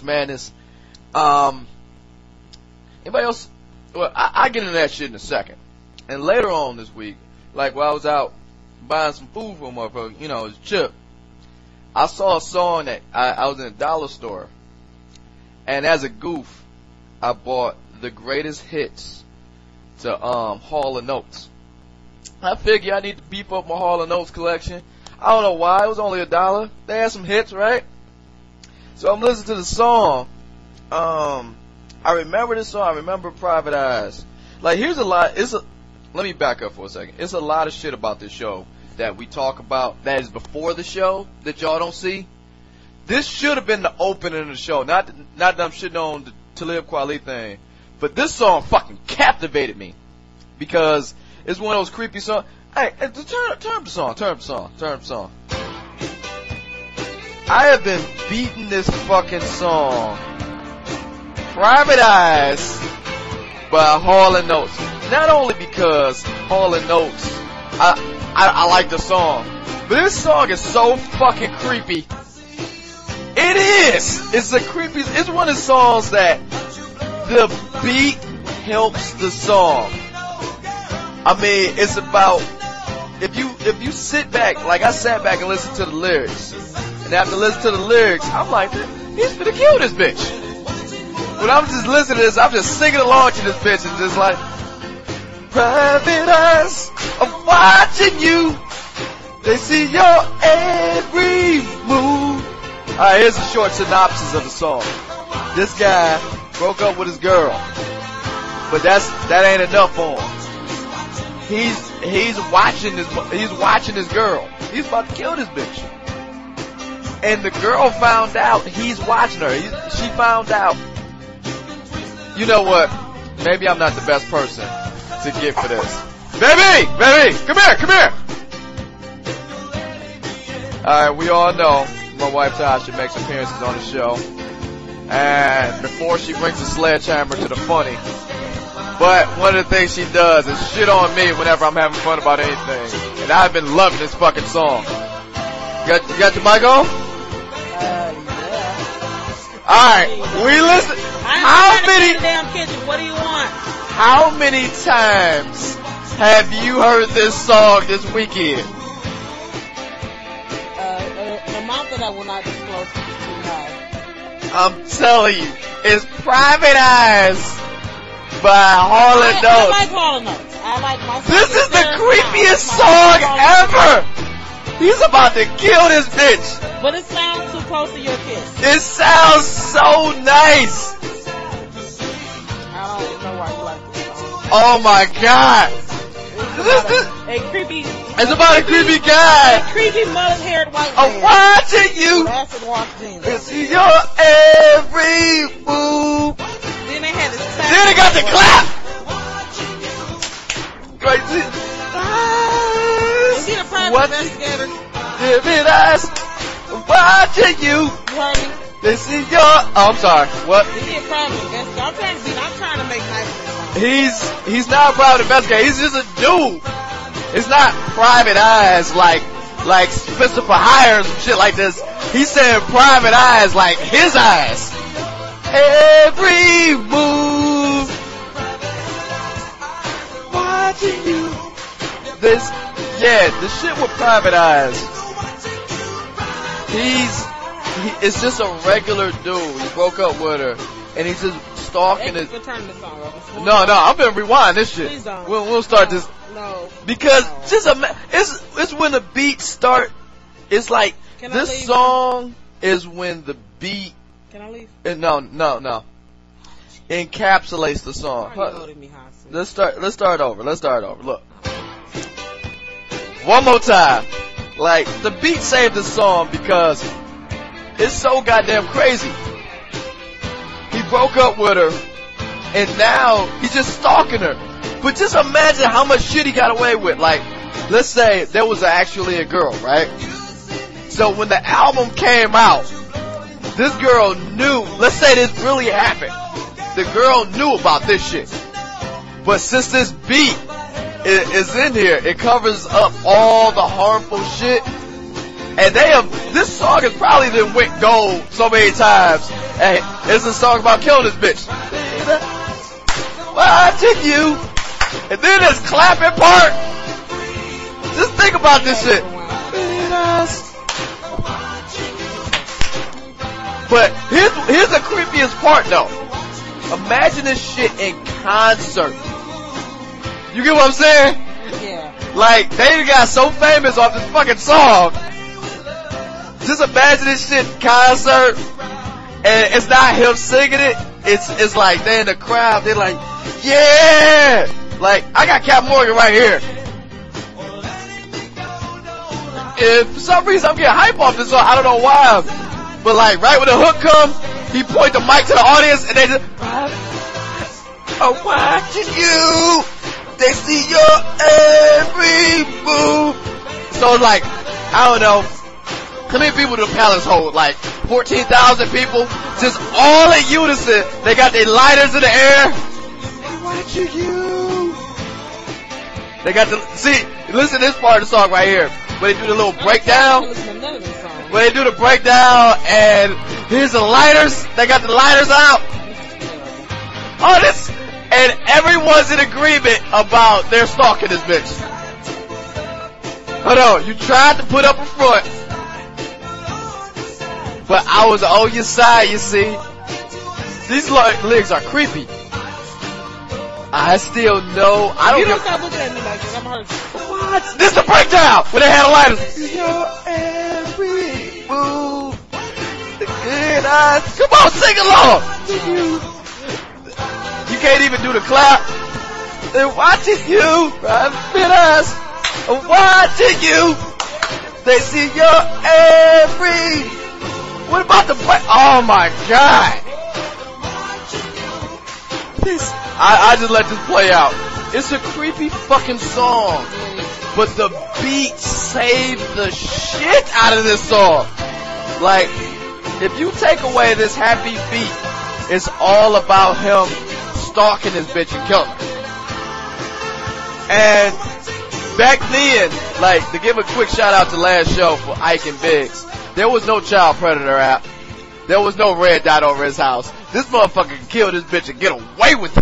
March Madness. Anybody else? Well, I get into that shit in a second. And later on this week, like while I was out buying some food for a motherfucker, you know, it's Chip, I saw a song that I was in a dollar store, and as a goof, I bought the greatest hits to Hall & Oates. I figure I need to beef up my Hall & Oates collection. I don't know why, it was only $1. They had some hits, right? So I'm listening to the song. I remember this song. I remember Private Eyes. Like, here's a lot. Let me back up for a second. It's a lot of shit about this show that we talk about that is before the show that y'all don't see. This should have been the opening of the show. Not that I'm shitting on the Talib Kweli thing, but this song fucking captivated me because it's one of those creepy songs. Hey, turn up the song. Turn up the song. I have been beating this fucking song, Private Eyes by Hall & Oates. Not only because Hall & Oates, I like the song, but this song is so fucking creepy. It is. It's one of the songs that the beat helps the song. I mean, it's about, if you sit back, like I sat back and listened to the lyrics, and after listening to the lyrics, I'm like, he's finna kill this bitch. When I'm just listening to this, I'm just singing along to this bitch and just like, private eyes are watching you. They see your every move. Alright, here's a short synopsis of the song. This guy broke up with his girl, but that ain't enough for him. He's watching his girl. He's about to kill this bitch. And the girl found out he's watching her. She found out. You know what? Maybe I'm not the best person to get for this. Baby, come here. Alright, we all know my wife Tasha makes appearances on the show. And before she brings a sledgehammer to the funny. But one of the things she does is shit on me whenever I'm having fun about anything. And I've been loving this fucking song. You got your mic on? Yeah. Alright, we listen. How many? Damn kitchen. What do you want? How many times have you heard this song this weekend? An amount that I will not disclose is too high. I'm telling you, it's Private Eyes by Hall & Oates. I like Hall & Oates. I like my song. This is the creepiest song ever. He's about to kill this bitch. But it sounds too close to your kiss. It sounds so nice. I don't even know why you like this song. Oh my god. It's about a creepy guy. A creepy mullet-haired white man. I'm watching you. Acid wash jeans. It's your every move. Then they had this clap. Then they got the clap. Right. Is he the private investigator? Give it us. Watching you. You heard me? This is your. Oh, I'm sorry. What? Is he a private investigator? I'm trying to make nice. He's not a private investigator. He's just a dude. It's not Private Eyes like Spencer for Hire or some shit like this. He said Private Eyes like his eyes. Every move. Watching you. The shit with Private Eyes. It's just a regular dude. He broke up with her, and he's just stalking his. Turn the song over. No, I'm gonna rewind this shit. Please don't. We'll start this. No. Because it's when the beat start. It's like this song is when the beat. Can I leave? No. Encapsulates the song. Let's start over. Look. One more time. Like, the beat saved the song because it's so goddamn crazy. He broke up with her, and now he's just stalking her. But just imagine how much shit he got away with. Like, let's say there was actually a girl, right? So when the album came out, this girl knew, let's say this really happened. The girl knew about this shit. But since this beat is in here, it covers up all the harmful shit. And this song has probably been went gold so many times. Hey, it's a song about killing this bitch. Watching you. And then this clapping part. Just think about this shit. But here's the creepiest part though. Imagine this shit in concert. You get what I'm saying? Yeah. Like, they got so famous off this fucking song. Just imagine this shit in concert. And it's not him singing it. It's like they in the crowd. They're like, yeah! Like, I got Cap Morgan right here. And for some reason I'm getting hype off this song. I don't know why. But like, right when the hook comes, he point the mic to the audience and they just, I'm watching you. They see your every move. So it's like, I don't know. How many people do the Palace hold? Like 14,000 people? Just all in unison. They got their lighters in the air. I'm watching you. They got listen to this part of the song right here. Where they do the little breakdown. Where they do the breakdown and here's the lighters. They got the lighters out. Oh, this. And everyone's in agreement about their stalking this bitch. Hold on. You tried to put up a front. But I was on your side, you see. These lyrics are creepy. I still know. I don't. You don't stop looking at me like this. I'm hurt. What? This is the breakdown when they had the lighters. Your every move. The good eyes. Come on, sing along. You can't even do the clap. They're watching you. Private eyes. I'm watching you. They see your every. What about the break? Oh my god. I just let this play out. It's a creepy fucking song. But the beat saved the shit out of this song. Like, if you take away this happy beat, it's all about him stalking this bitch and killing her. And back then, like, to give a quick shout out to last show for Ike and Biggs, there was no Child Predator app. There was no red dot over his house. This motherfucker can kill this bitch and get away with it.